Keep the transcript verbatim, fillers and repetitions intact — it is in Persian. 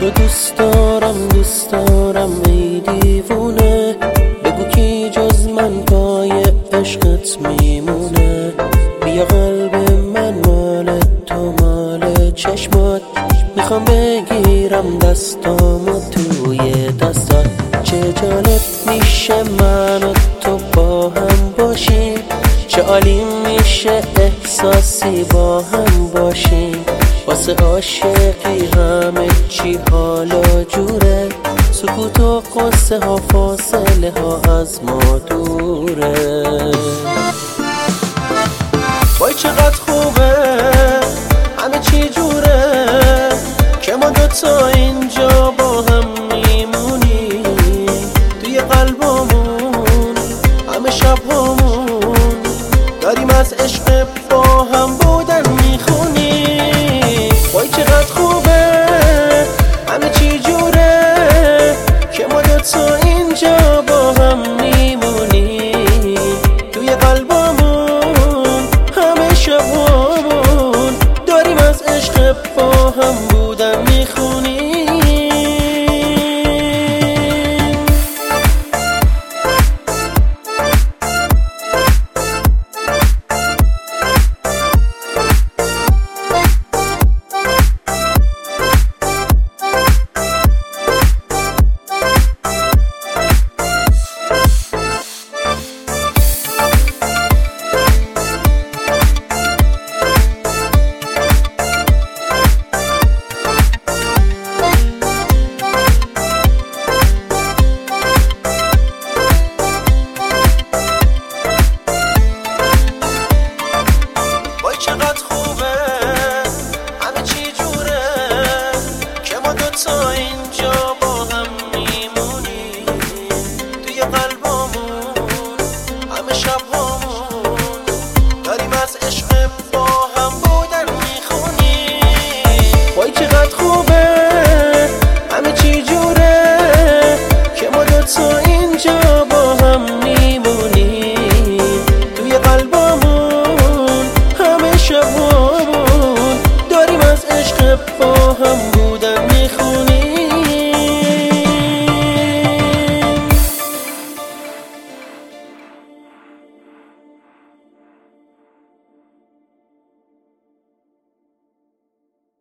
رو دوست دارم دوست دارم ای دیوونه، بگو کی جز من پای عشقت میمونه. بیا قلب من مال تو مال چشمات، میخوام بگیرم دستامو توی دستات. چه جالب میشه من و تو با هم باشیم، چه عالی میشه احساسی با هم باشیم. واسه عاشقی همه چی حالا جوره، سکوت و قصه ها فاصله ها از ما دوره. وای چقدر خوبه همه چی جوره، که ما دوتا اینجا با هم میمونیم. توی قلبمون همه شبهامون داریم از عشق با هم بودن میخونیم. وای چقدر خوبه همه چی جوره، که ما دوتا اینجا با هم میمونیم. توی قلبمون همه شبهامون داریم از عشق با هم بودن میخونیم. چقدر خوبه همه چی جوره، که ما دوتا اینجا با هم میمونیم. توی قلبمون همه شبهامون داریم از عشق با هم بودن میخونیم. وای چقدر خوبه همه چی جوره، که ما دوتا اینجا با هم میمونیم. توی قلبمون شبهامون داریم از عشق با هم